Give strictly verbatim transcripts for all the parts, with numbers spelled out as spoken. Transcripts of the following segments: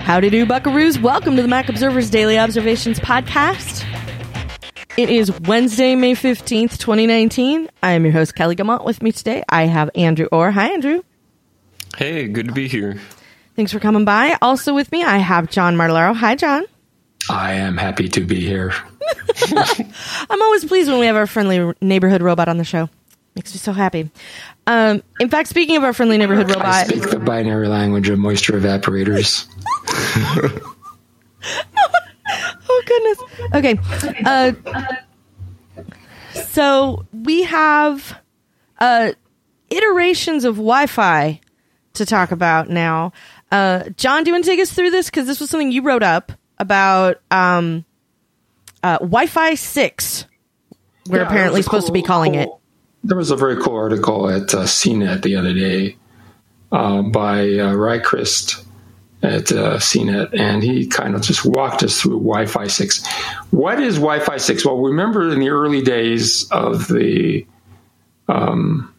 Howdy do, buckaroos. Welcome to the Mac Observer's Daily Observations podcast. It is Wednesday, May fifteenth, twenty nineteen. I am your host, Kelly Gamont. With me today, I have Andrew Orr. Hi, Andrew. Hey, good to be here. Thanks for coming by. Also with me, I have John Martellaro. Hi, John. I am happy to be here. I'm always pleased when we have our friendly neighborhood robot on the show. Makes me so happy. Um, in fact, speaking of our friendly neighborhood robot... I speak the binary language of moisture evaporators. Oh, goodness. Okay. Uh, so we have uh, iterations of Wi-Fi to talk about now. Uh, John, do you want to take us through this? Because this was something you wrote up about um, uh, Wi-Fi six. We're Yeah, apparently cool, supposed to be calling cool, it. There was a very cool article at uh, C net the other day uh, by uh, Rychrist at uh, C net, and he kind of just walked us through Wi-Fi six. What is Wi-Fi six? Well, remember in the early days of the um,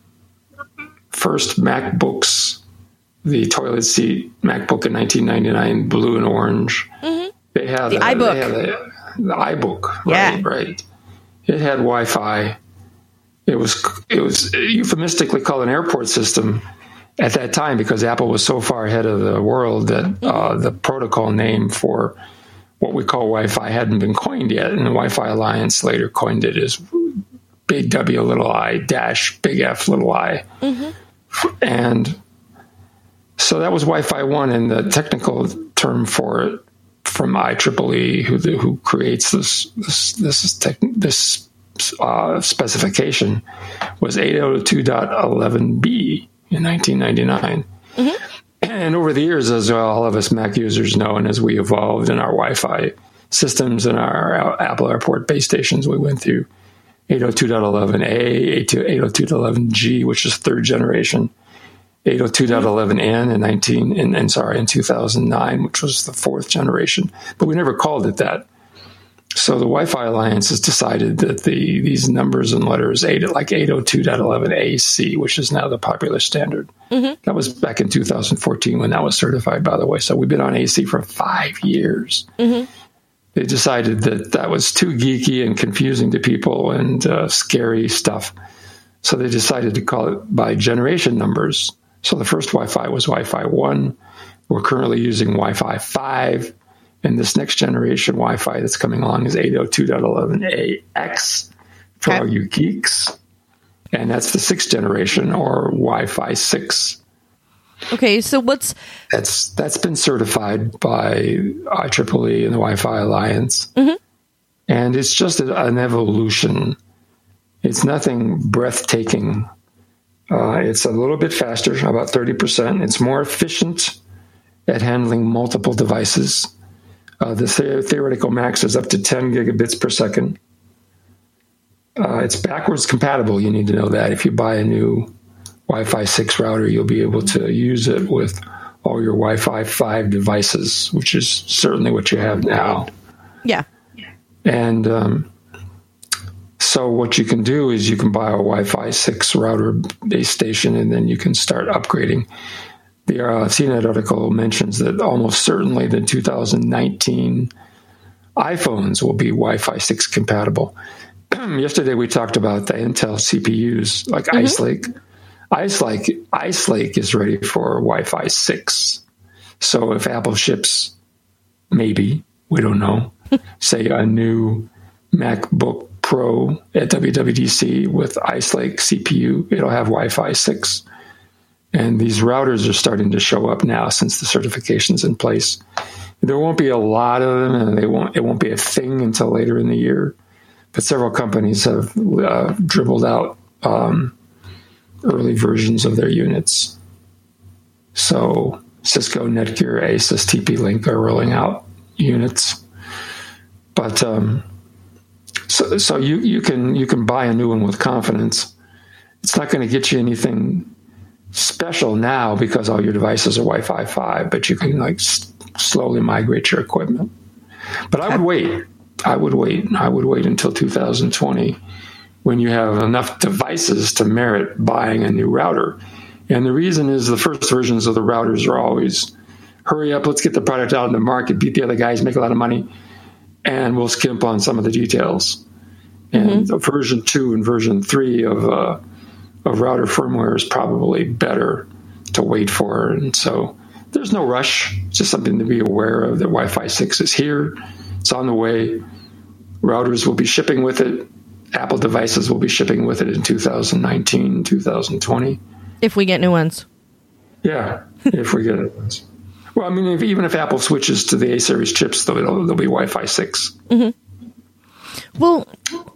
first MacBooks, the toilet seat MacBook in nineteen ninety-nine, blue and orange, mm-hmm. they had the a, iBook. They had a, the iBook, yeah. right, right. It had Wi-Fi. It was it was euphemistically called an airport system at that time because Apple was so far ahead of the world that uh, the protocol name for what we call Wi-Fi hadn't been coined yet, and the Wi-Fi Alliance later coined it as big W little I dash big F little I, mm-hmm. and so that was Wi-Fi one, and the technical term for it from I triple E, who who creates this this this tech, this uh, specification, was eight oh two dot eleven b in nineteen ninety-nine. Mm-hmm. And over the years, as all of us Mac users know, and as we evolved in our Wi-Fi systems and our Apple Airport base stations, we went through eight oh two dot eleven a, eight oh two dot eleven g, which is third generation, eight oh two dot eleven n in nineteen, and, and sorry, in two thousand nine, which was the fourth generation, but we never called it that. So the Wi-Fi Alliance has decided that the these numbers and letters, eight, like eight oh two dot eleven a c, which is now the popular standard. Mm-hmm. That was back in two thousand fourteen when that was certified, by the way. So we've been on A C for five years. Mm-hmm. They decided that that was too geeky and confusing to people and uh, scary stuff. So they decided to call it by generation numbers. So the first Wi-Fi was Wi-Fi one. We're currently using Wi-Fi five. And this next generation Wi-Fi that's coming along is eight oh two dot eleven a x for okay. all you geeks. And that's the sixth generation, or Wi-Fi six. Okay, so what's... That's That's been certified by I triple E and the Wi-Fi Alliance. Mm-hmm. And it's just an evolution. It's nothing breathtaking. Uh, it's a little bit faster, about thirty percent. It's more efficient at handling multiple devices. Uh, the the- theoretical max is up to ten gigabits per second. Uh, it's backwards compatible. You need to know that. If you buy a new Wi-Fi six router, you'll be able to use it with all your Wi-Fi five devices, which is certainly what you have now. Yeah. And um, so what you can do is you can buy a Wi-Fi six router base station, and then you can start upgrading. The uh, C net article mentions that almost certainly the two thousand nineteen iPhones will be Wi-Fi six compatible. Yesterday we talked about the Intel C P Us, like mm-hmm. Ice Lake. Ice Lake. Ice Lake is ready for Wi-Fi six. So if Apple ships, maybe, we don't know, say a new MacBook Pro at W W D C with Ice Lake C P U, it'll have Wi-Fi six. And these routers are starting to show up now since the certification's in place. There won't be a lot of them, and they won't. It won't be a thing until later in the year. But several companies have uh, dribbled out um, early versions of their units. So Cisco, Netgear, Asus, T P-Link are rolling out units. But um, so, so you, you can you can buy a new one with confidence. It's not going to get you anything special now because all your devices are Wi-Fi five, but you can like s- slowly migrate your equipment. But I would wait. I would wait. I would wait until two thousand twenty when you have enough devices to merit buying a new router. And the reason is the first versions of the routers are always hurry up, let's get the product out in the market, beat the other guys, make a lot of money, and we'll skimp on some of the details. And mm-hmm. version two and version three of uh, of router firmware is probably better to wait for. And so there's no rush. It's just something to be aware of, that Wi-Fi six is here. It's on the way. Routers will be shipping with it. Apple devices will be shipping with it in two thousand nineteen, two thousand twenty. If we get new ones. Yeah, if we get new ones. Well, I mean, if, even if Apple switches to the A-series chips, though, it'll, it'll be Wi-Fi six. Mm-hmm. Well,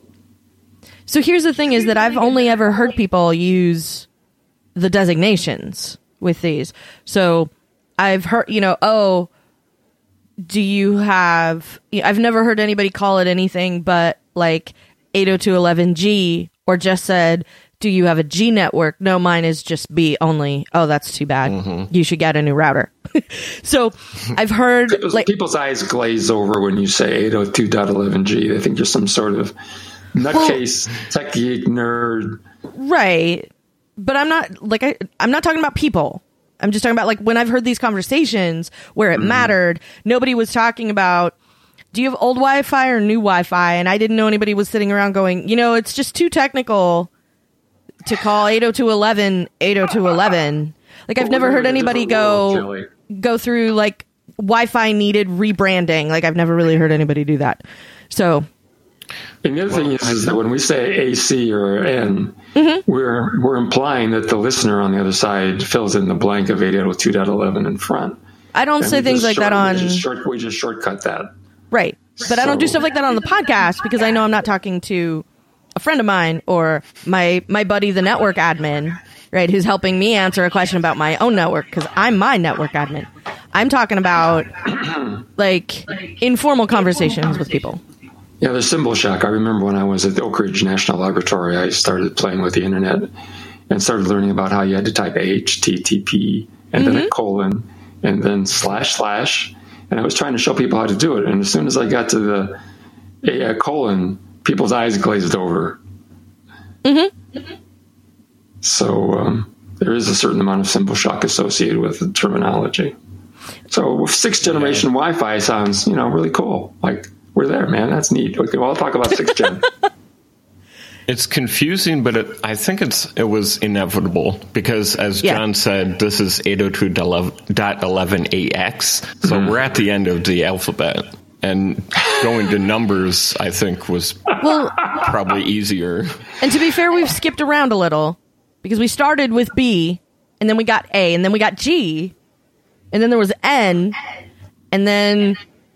so here's the thing is that I've only ever heard people use the designations with these. So I've heard, you know, oh, do you have, I've never heard anybody call it anything but like eight oh two dot eleven G, or just said, do you have a G network? No, mine is just B only. Oh, that's too bad. Mm-hmm. You should get a new router. So I've heard people's, like people's eyes glaze over when you say eight oh two dot eleven G. They think you're some sort of nutcase, well, tech geek nerd. Right. But I'm not like, I, I'm not talking about people. I'm just talking about like when I've heard these conversations where it mm-hmm. mattered, nobody was talking about, do you have old Wi-Fi or new Wi-Fi? And I didn't know anybody was sitting around going, you know, it's just too technical to call eight oh two dot eleven eight oh two dot eleven. Like, I've well, never heard anybody go world, go through like Wi-Fi needed rebranding. Like, I've never really heard anybody do that. So, and the other thing is, is that when we say A C or N, mm-hmm. we're we're implying that the listener on the other side fills in the blank of eight oh two dot eleven in front. I don't and say things like short, that on. We just, short, we just shortcut that. Right. But so. I don't do stuff like that on the podcast because I know I'm not talking to a friend of mine or my my buddy, the network admin, right, who's helping me answer a question about my own network because I'm my network admin. I'm talking about like informal conversations with people. Yeah, there's symbol shock. I remember when I was at the Oak Ridge National Laboratory, I started playing with the internet and started learning about how you had to type H T T P and mm-hmm. then a colon and then slash slash. And I was trying to show people how to do it. And as soon as I got to the a, a colon, people's eyes glazed over. Mm-hmm. So um, there is a certain amount of symbol shock associated with the terminology. So sixth generation yeah. Wi-Fi sounds, you know, really cool. Like, we're there, man. That's neat. We can all talk about sixth gen. It's confusing, but it, I think it's it was inevitable because, as yeah. John said, this is eight oh two dot eleven A X, so mm-hmm. we're at the end of the alphabet. And going to numbers, I think, was well, probably easier. And to be fair, we've skipped around a little because we started with B, and then we got A, and then we got G, and then there was N, and then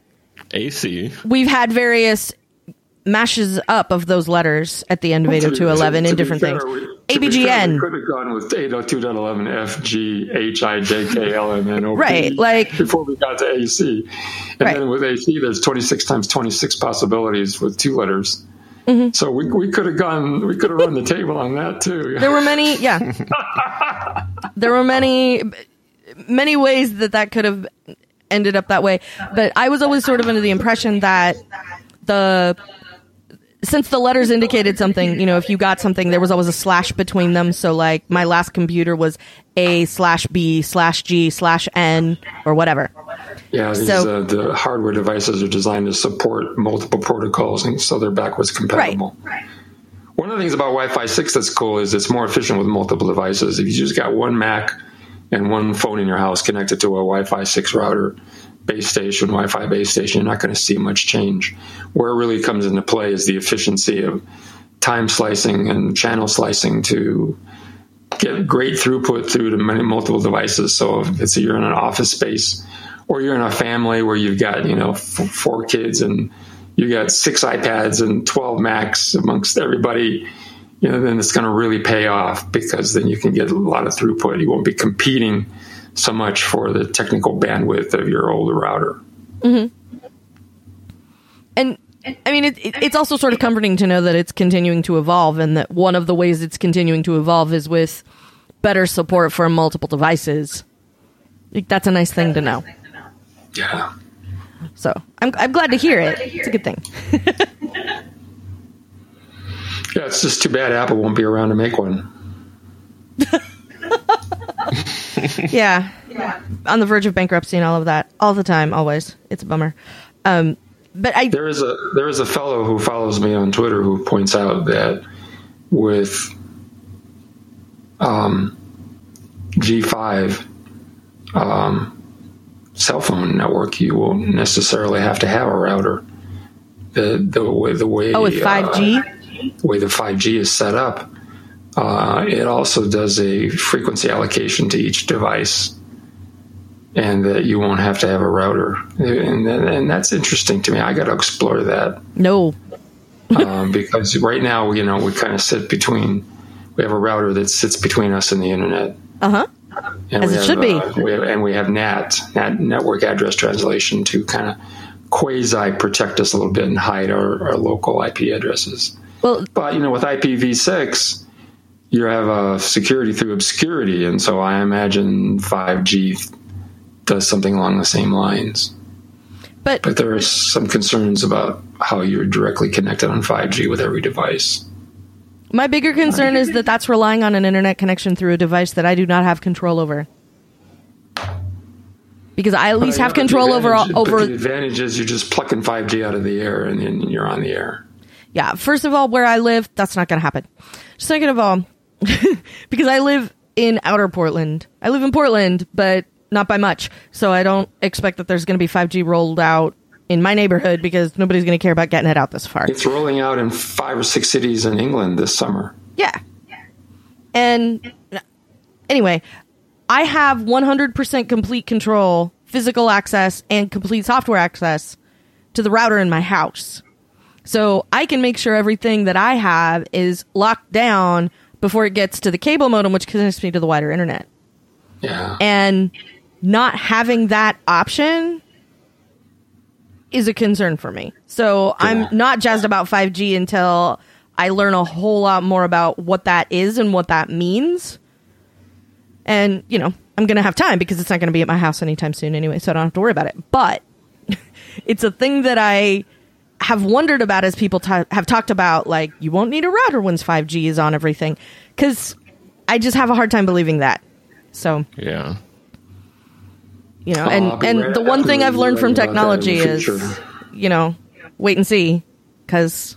A C. We've had various mashes up of those letters at the end of eight oh two dot eleven in different fair, things. We, A B G N. We could have gone with eight oh two dot eleven F G H I J K L M N O P. Right, like before we got to A C. And right. then with A C, there's twenty-six times twenty-six possibilities with two letters. Mm-hmm. So we we could have gone, we could have run the table on that too. There were many, yeah. There were many, many ways that that could have ended up that way. But I was always sort of under the impression that the, since the letters indicated something, you know, if you got something, there was always a slash between them. So like my last computer was A slash B slash G slash N or whatever. Yeah, these, so, uh, the hardware devices are designed to support multiple protocols, and so they're backwards compatible. Right. One of the things about Wi-Fi six that's cool is it's more efficient with multiple devices. If you just got one Mac and one phone in your house connected to a Wi-Fi six router, base station, Wi-Fi base station, you're not going to see much change. Where it really comes into play is the efficiency of time slicing and channel slicing to get great throughput through to many multiple devices. So if it's you're in an office space or you're in a family where you've got, you know, f- four kids and you got six iPads and twelve Macs amongst everybody, you know, then it's going to really pay off because then you can get a lot of throughput. You won't be competing so much for the technical bandwidth of your older router. Mm-hmm. And I mean, it, it, it's also sort of comforting to know that it's continuing to evolve, and that one of the ways it's continuing to evolve is with better support for multiple devices. Like, that's a nice thing to know. Yeah. So I'm I'm glad to hear it. It's a good thing. Yeah, it's just too bad Apple won't be around to make one. Yeah, on the verge of bankruptcy and all of that, all the time, always. It's a bummer. Um, but I there is a there is a fellow who follows me on Twitter who points out that with um, G five um, cell phone network, you won't necessarily have to have a router. The the way the way oh with five G, uh, the way the five G is set up, uh, it also does a frequency allocation to each device, and that you won't have to have a router, and and that's interesting to me. I got to explore that. No, um, because right now, you know, we kind of sit between. We have a router that sits between us and the internet. Uh huh. And As we it have, should be. Uh, we have, and we have N A T, N A T, network address translation, to kind of quasi protect us a little bit and hide our, our local I P addresses. Well, but you know, with I P v six, you have a security through obscurity, and so I imagine five G does something along the same lines. But but there are some concerns about how you're directly connected on five G with every device. My bigger concern is that that's relying on an internet connection through a device that I do not have control over. Because I at least have control over all, over. The advantage is you're just plucking five G out of the air and, and you're on the air. Yeah. First of all, where I live, that's not going to happen. Second of all, because I live in outer Portland. I live in Portland, but not by much. So I don't expect that there's going to be five G rolled out in my neighborhood because nobody's going to care about getting it out this far. It's rolling out in five or six cities in England this summer. Yeah. And anyway, I have one hundred percent complete control, physical access, and complete software access to the router in my house. So I can make sure everything that I have is locked down before it gets to the cable modem, which connects me to the wider internet. Yeah. And not having that option is a concern for me. So yeah. I'm not jazzed about five G until I learn a whole lot more about what that is and what that means. And, you know, I'm going to have time because it's not going to be at my house anytime soon anyway, so I don't have to worry about it. But it's a thing that I have wondered about as people t- have talked about, like, you won't need a router once five G is on everything. Because I just have a hard time believing that. So, yeah. You know, and, oh, and right, the one thing I've learned from technology is, you know, wait and see. Because,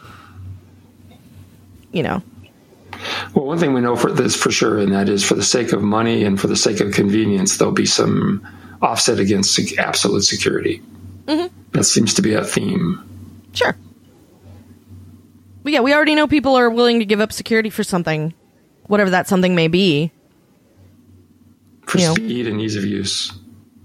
you know. Well, one thing we know for this for sure, and that is for the sake of money and for the sake of convenience, there'll be some offset against sec- absolute security. Mm-hmm. That seems to be a theme. Sure. But yeah, we already know people are willing to give up security for something, whatever that something may be. For you speed know. and ease of use.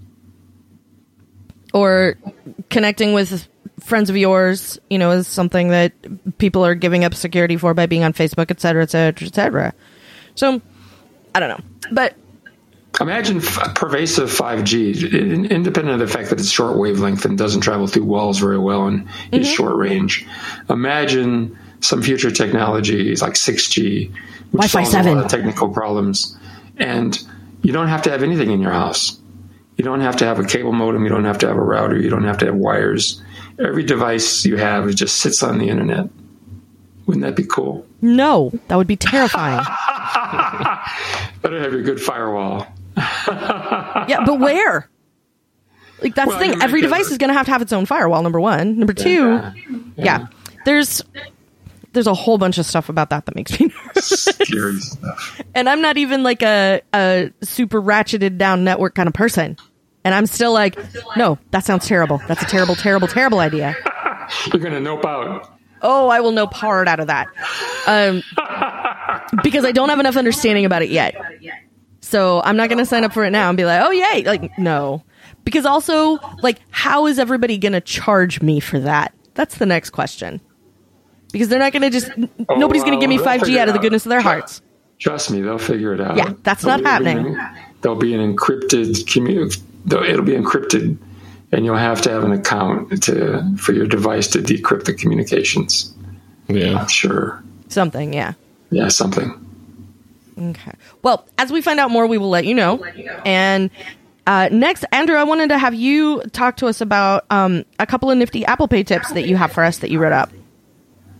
Or connecting with friends of yours, you know, is something that people are giving up security for by being on Facebook, et cetera, et cetera, et cetera. So, I don't know. But imagine f- pervasive five G, independent of the fact that it's short wavelength and doesn't travel through walls very well and mm-hmm. is short range. Imagine some future technologies like six G, which Wi-Fi solves seven. a lot of technical problems. And you don't have to have anything in your house. You don't have to have a cable modem. You don't have to have a router. You don't have to have wires. Every device you have, it just sits on the internet. Wouldn't that be cool? No, that would be terrifying. Better have your good firewall. Yeah, but where? Like, that's well, the thing. Every device is going to have to have its own firewall, number one. Number two, yeah, yeah. yeah there's there's a whole bunch of stuff about that that makes me nervous. Scary stuff. And I'm not even like a, a super ratcheted down network kind of person. And I'm still like, no, that sounds terrible. That's a terrible, terrible, terrible idea. You're going to nope out. Oh, I will nope hard out of that. Um, because I don't have enough understanding about it yet. So I'm not going to sign up for it now and be like, oh, yay. Like, no. Because also, like, how is everybody going to charge me for that? That's the next question. Because they're not going to just, oh, nobody's going to give me five G out of the goodness of their hearts. Trust me, they'll figure it out. Yeah, that's there'll not happening. Be an, there'll be an encrypted community. It'll be encrypted, and you'll have to have an account to for your device to decrypt the communications. Yeah, I'm sure. Something, yeah. Yeah, something. Okay. Well, as we find out more, we will let you know. And uh, next, Andrew, I wanted to have you talk to us about um, a couple of nifty Apple Pay tips that you have for us that you wrote up.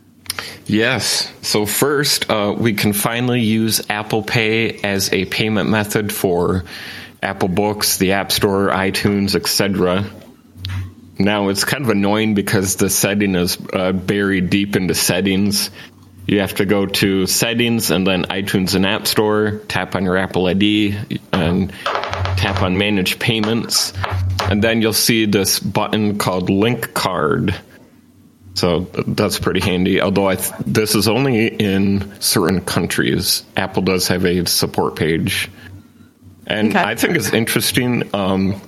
Yes. So first, uh, we can finally use Apple Pay as a payment method for Apple Books, the App Store, iTunes, et cetera. Now, it's kind of annoying because the setting is uh, buried deep into settings. You have to go to settings and then iTunes and App Store, tap on your Apple I D, and tap on Manage Payments. And then you'll see this button called Link Card. So that's pretty handy, although I th- this is only in certain countries. Apple does have a support page. And okay. I think it's interesting. Um,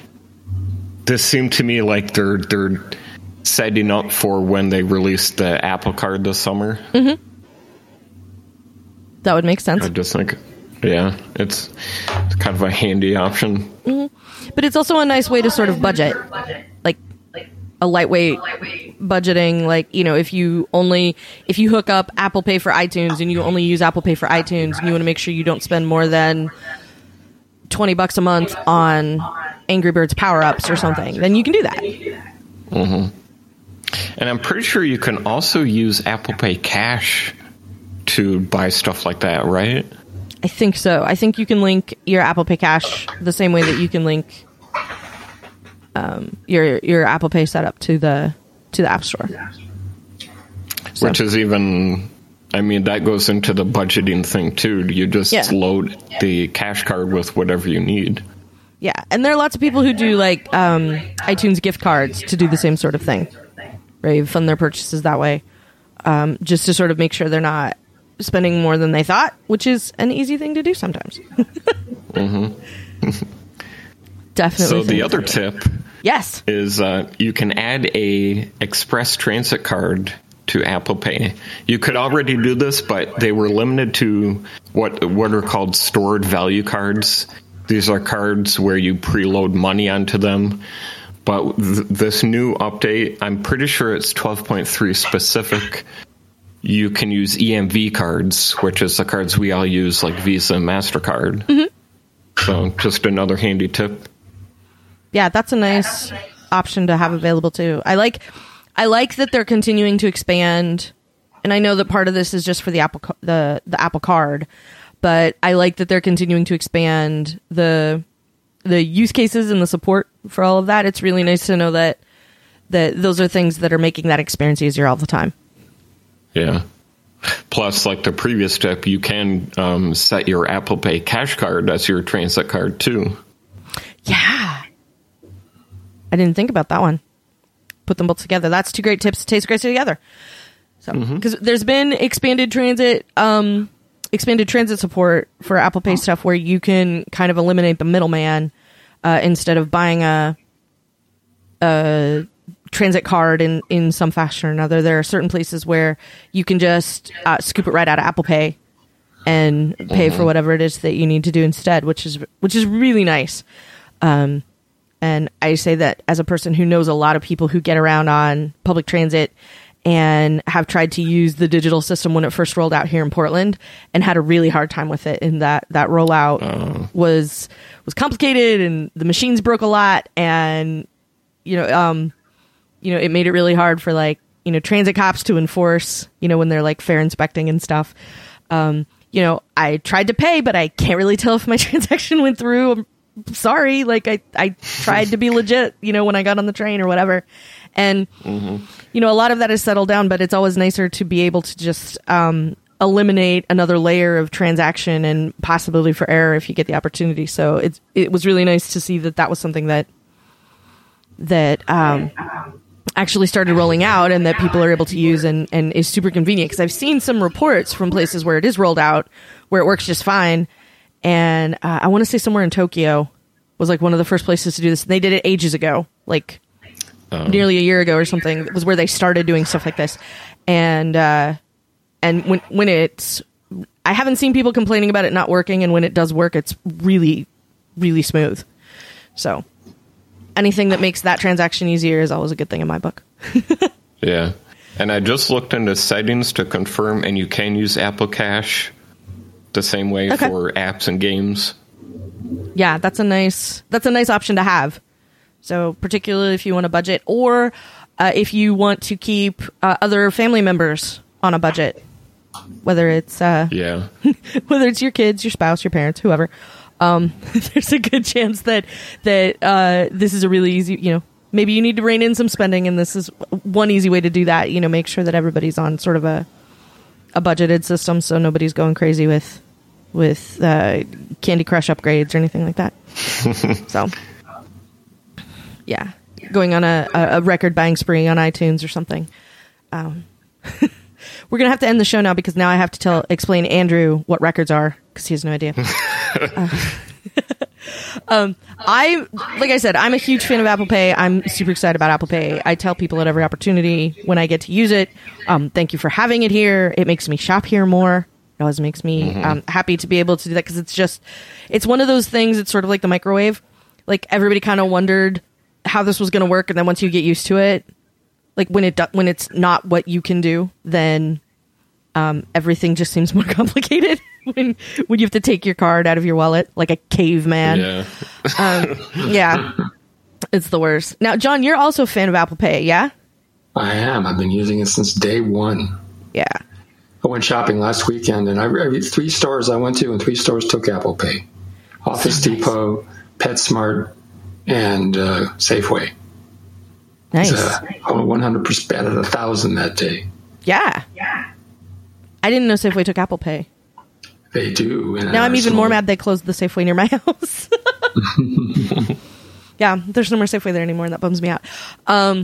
this seemed to me like they're they're setting up for when they release the Apple Card this summer. Mm-hmm. That would make sense. I just think, yeah, it's, it's kind of a handy option. Mm-hmm. But it's also a nice way to sort of budget. Like, a lightweight budgeting, like, you know, if you only, if you hook up Apple Pay for iTunes and you only use Apple Pay for iTunes and you want to make sure you don't spend more than twenty bucks a month on Angry Birds power-ups or something, then you can do that. Mm-hmm. And I'm pretty sure you can also use Apple Pay Cash to buy stuff like that, right? I think so. I think you can link your Apple Pay Cash the same way that you can link um, your your Apple Pay setup to the to the App Store. So. Which is even, I mean, that goes into the budgeting thing too. You just yeah. load the cash card with whatever you need. Yeah, and there are lots of people who do like um, iTunes gift cards to do the same sort of thing. Right, fund their purchases that way, um, just to sort of make sure they're not spending more than they thought, which is an easy thing to do sometimes. mm-hmm. Definitely. So the other tip, yes, is uh, you can add a express transit card to Apple Pay. You could already do this, but they were limited to what what are called stored value cards. These are cards where you preload money onto them. But th- this new update, I'm pretty sure it's twelve point three specific. You can use E M V cards, which is the cards we all use, like Visa and MasterCard. Mm-hmm. So just another handy tip. Yeah, that's a nice option to have available too. I like, I like that they're continuing to expand, and I know that part of this is just for the Apple the the Apple Card, but I like that they're continuing to expand the. the use cases and the support for all of that. It's really nice to know that that those are things that are making that experience easier all the time. Yeah. Plus, like the previous step, you can um, set your Apple Pay cash card as your transit card too. Yeah. I didn't think about that one. Put them both together. That's two great tips to taste great together. So, because mm-hmm. there's been expanded transit, um, expanded transit support for Apple Pay stuff where you can kind of eliminate the middleman uh, instead of buying a a transit card in, in some fashion or another. There are certain places where you can just uh, scoop it right out of Apple Pay and pay mm-hmm. for whatever it is that you need to do instead, which is which is really nice. Um, and I say that as a person who knows a lot of people who get around on public transit and have tried to use the digital system when it first rolled out here in Portland and had a really hard time with it. And that, that rollout oh. was, was complicated and the machines broke a lot. And, you know, um, you know, it made it really hard for like, you know, transit cops to enforce, you know, when they're like fare inspecting and stuff. Um, you know, I tried to pay, but I can't really tell if my transaction went through. I'm sorry. Like I, I tried to be legit, you know, when I got on the train or whatever. And, mm-hmm. you know, a lot of that is settled down, but it's always nicer to be able to just um, eliminate another layer of transaction and possibility for error if you get the opportunity. So it's, it was really nice to see that that was something that that um, actually started rolling out and that people are able to use and, and is super convenient. Because I've seen some reports from places where it is rolled out, where it works just fine. And uh, I want to say somewhere in Tokyo was like one of the first places to do this. And they did it ages ago, like um. nearly a year ago or something. It was where they started doing stuff like this. And uh, and when when it's, I haven't seen people complaining about it not working. And when it does work, it's really, really smooth. So anything that makes that transaction easier is always a good thing in my book. Yeah. And I just looked into settings to confirm, and you can use Apple Cash the same way okay. for apps and games. Yeah, that's a nice that's a nice option to have. So particularly if you want to budget, or uh, if you want to keep uh, other family members on a budget, whether it's uh, yeah, whether it's your kids, your spouse, your parents, whoever. Um, there's a good chance that that uh, this is a really easy, you know, maybe you need to rein in some spending, and this is one easy way to do that. You know, make sure that everybody's on sort of a a budgeted system, so nobody's going crazy with with uh, Candy Crush upgrades or anything like that. So, yeah, going on a, a record buying spree on iTunes or something. Um, we're gonna have to end the show now because now I have to tell explain Andrew what records are because he has no idea. uh, um, I like I said, I'm a huge fan of Apple Pay. I'm super excited about Apple Pay. I tell people at every opportunity when I get to use it, um, thank you for having it here. It makes me shop here more. It always makes me mm-hmm. um, happy to be able to do that because it's just, it's one of those things. It's sort of like the microwave. Like everybody kind of wondered how this was going to work, and then once you get used to it, like when it do, when it's not what you can do, then um, everything just seems more complicated. when when you have to take your card out of your wallet like a caveman. Yeah, um, yeah, it's the worst. Now, John, you're also a fan of Apple Pay, yeah? I am. I've been using it since day one. Yeah. I went shopping last weekend, and I three stores I went to, and three stores took Apple Pay: Office nice. Depot, PetSmart, and uh, Safeway. Nice. Uh, one hundred percent out of a thousand that day. Yeah. Yeah. I didn't know Safeway took Apple Pay. They do. Now I'm even more mad they closed the Safeway near my house. Yeah, there's no more Safeway there anymore, and that bums me out. Um,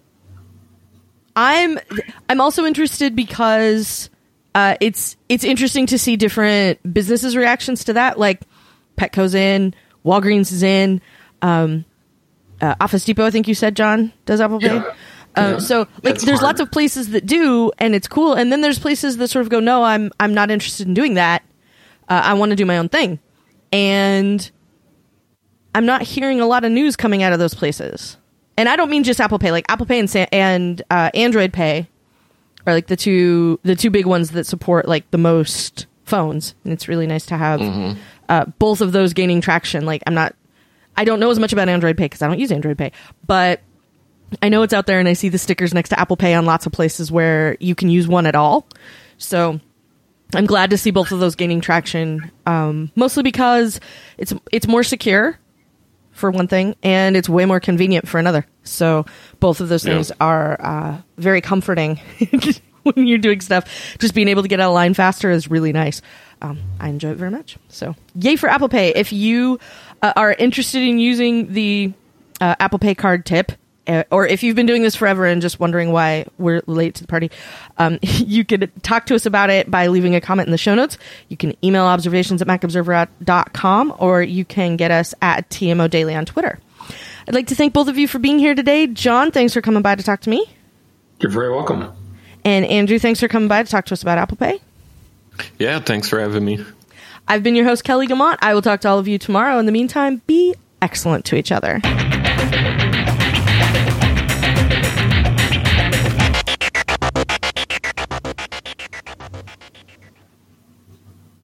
I'm I'm also interested because uh, it's it's interesting to see different businesses' reactions to that. Like Petco's in, Walgreens is in, um, uh, Office Depot, I think you said, John, does Apple Pay. Yeah. Uh, yeah, so like there's smart. lots of places that do, and it's cool, and then there's places that sort of go, no, I'm I'm not interested in doing that. Uh, I want to do my own thing, and I'm not hearing a lot of news coming out of those places. And I don't mean just Apple Pay, like Apple Pay and Sa- and uh, Android Pay are like the two the two big ones that support like the most phones, and it's really nice to have mm-hmm. uh, both of those gaining traction. Like I'm not, I don't know as much about Android Pay because I don't use Android Pay, but I know it's out there, and I see the stickers next to Apple Pay on lots of places where you can use one at all. So I'm glad to see both of those gaining traction, um, mostly because it's it's more secure, for one thing, and it's way more convenient for another. So both of those yeah. things are uh, very comforting when you're doing stuff. Just being able to get out of line faster is really nice. Um, I enjoy it very much. So yay for Apple Pay. If you uh, are interested in using the uh, Apple Pay card tip, uh, or if you've been doing this forever and just wondering why we're late to the party, um, you could talk to us about it by leaving a comment in the show notes. You can email observations at mac observer dot com, or you can get us at T M O Daily on Twitter. I'd like to thank both of you for being here today. John, thanks for coming by to talk to me. You're very welcome. And Andrew, thanks for coming by to talk to us about Apple Pay. Yeah, thanks for having me. I've been your host, Kelly Guimont. I will talk to all of you tomorrow. In the meantime, be excellent to each other.